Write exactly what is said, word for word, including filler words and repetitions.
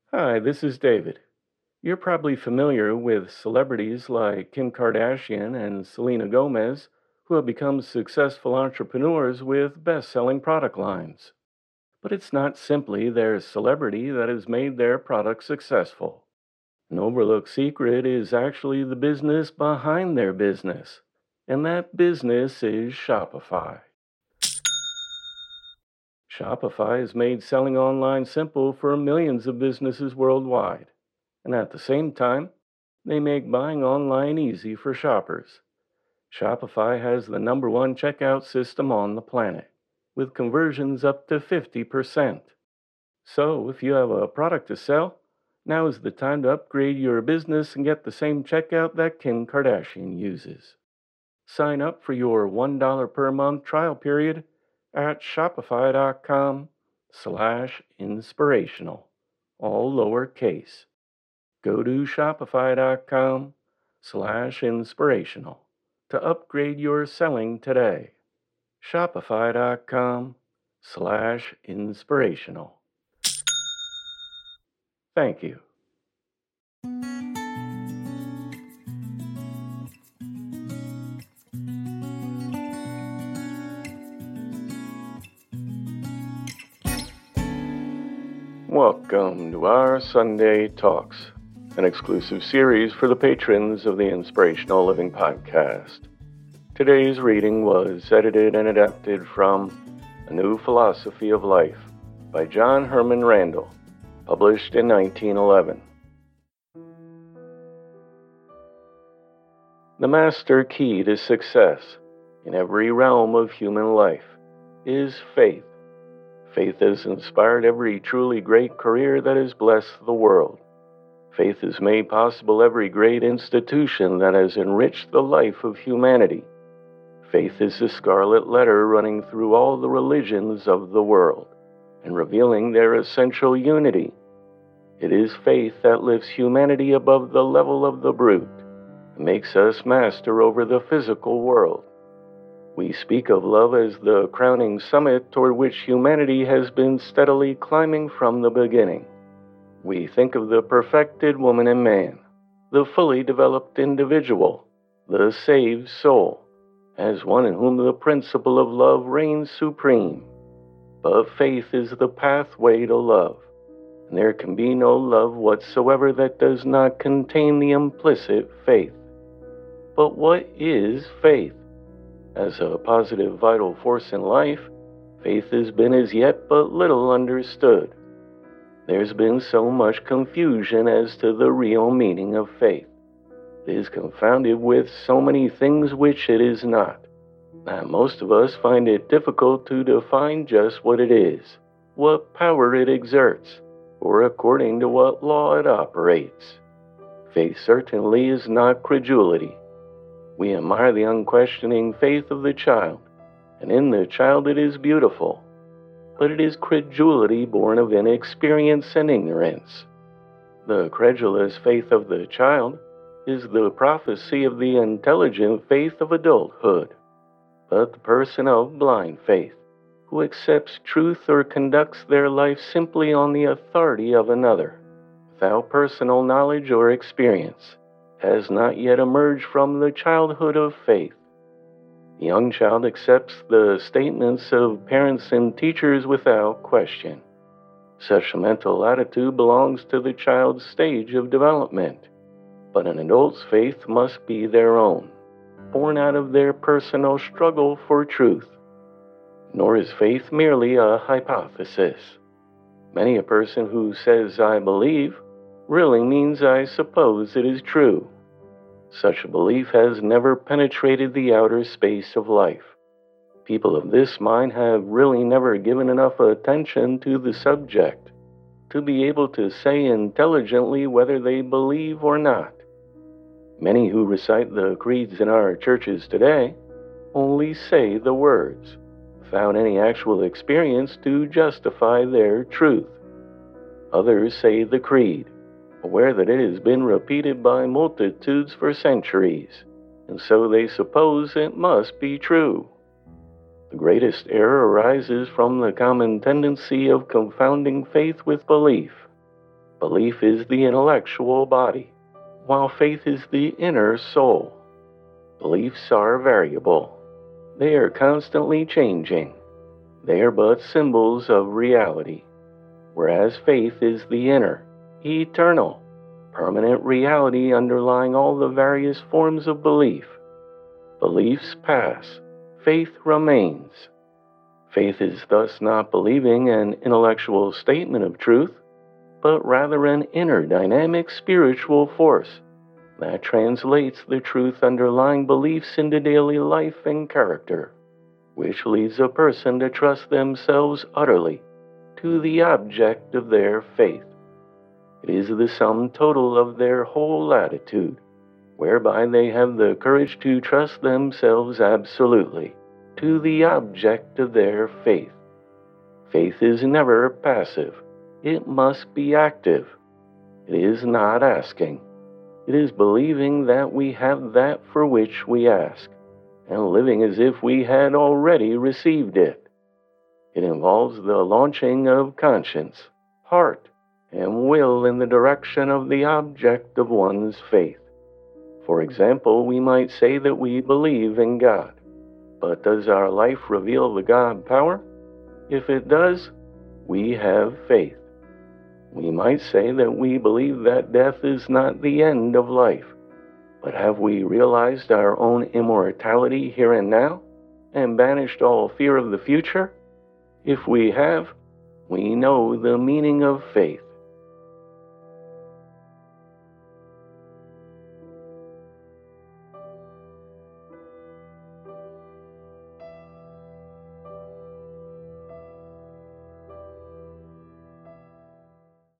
Hi, this is David. You're probably familiar with celebrities like Kim Kardashian and Selena Gomez, who have become successful entrepreneurs with best selling product lines. But it's not simply their celebrity that has made their product successful. An overlooked secret is actually the business behind their business, and that business is Shopify. Shopify has made selling online simple for millions of businesses worldwide. And at the same time, they make buying online easy for shoppers. Shopify has the number one checkout system on the planet, with conversions up to fifty percent. So, if you have a product to sell, now is the time to upgrade your business and get the same checkout that Kim Kardashian uses. Sign up for your one dollar per month trial period at shopify.com slash inspirational, all lowercase. Go to shopify.com slash inspirational to upgrade your selling today. Shopify.com slash inspirational. Thank you. Welcome to our Sunday Talks, an exclusive series for the patrons of the Inspirational Living Podcast. Today's reading was edited and adapted from A New Philosophy of Life by John Herman Randall, published in nineteen eleven. The master key to success in every realm of human life is faith. Faith has inspired every truly great career that has blessed the world. Faith has made possible every great institution that has enriched the life of humanity. Faith is the scarlet letter running through all the religions of the world and revealing their essential unity. It is faith that lifts humanity above the level of the brute and makes us master over the physical world. We speak of love as the crowning summit toward which humanity has been steadily climbing from the beginning. We think of the perfected woman and man, the fully developed individual, the saved soul, as one in whom the principle of love reigns supreme. But faith is the pathway to love, and there can be no love whatsoever that does not contain the implicit faith. But what is faith? As a positive vital force in life, faith has been as yet but little understood. There's been so much confusion as to the real meaning of faith. It is confounded with so many things which it is not, that most of us find it difficult to define just what it is, what power it exerts, or according to what law it operates. Faith certainly is not credulity. We admire the unquestioning faith of the child, and in the child it is beautiful. But it is credulity born of inexperience and ignorance. The credulous faith of the child is the prophecy of the intelligent faith of adulthood. But the person of blind faith, who accepts truth or conducts their life simply on the authority of another, without personal knowledge or experience, has not yet emerged from the childhood of faith. The young child accepts the statements of parents and teachers without question. Such a mental attitude belongs to the child's stage of development, but an adult's faith must be their own, born out of their personal struggle for truth. Nor is faith merely a hypothesis. Many a person who says, "I believe," really means "I suppose it is true." Such a belief has never penetrated the outer space of life. People of this mind have really never given enough attention to the subject to be able to say intelligently whether they believe or not. Many who recite the creeds in our churches today only say the words, without any actual experience to justify their truth. Others say the creed, aware that it has been repeated by multitudes for centuries, and so they suppose it must be true. The greatest error arises from the common tendency of confounding faith with belief. Belief is the intellectual body, while faith is the inner soul. Beliefs are variable. They are constantly changing. They are but symbols of reality, whereas faith is the inner, eternal, permanent reality underlying all the various forms of belief. Beliefs pass. Faith remains. Faith is thus not believing an intellectual statement of truth, but rather an inner dynamic spiritual force that translates the truth underlying beliefs into daily life and character, which leads a person to trust themselves utterly to the object of their faith. It is the sum total of their whole attitude, whereby they have the courage to trust themselves absolutely to the object of their faith. Faith is never passive. It must be active. It is not asking. It is believing that we have that for which we ask, and living as if we had already received it. It involves the launching of conscience, heart, and will in the direction of the object of one's faith. For example, we might say that we believe in God, but does our life reveal the God power? If it does, we have faith. We might say that we believe that death is not the end of life, but have we realized our own immortality here and now, and banished all fear of the future? If we have, we know the meaning of faith.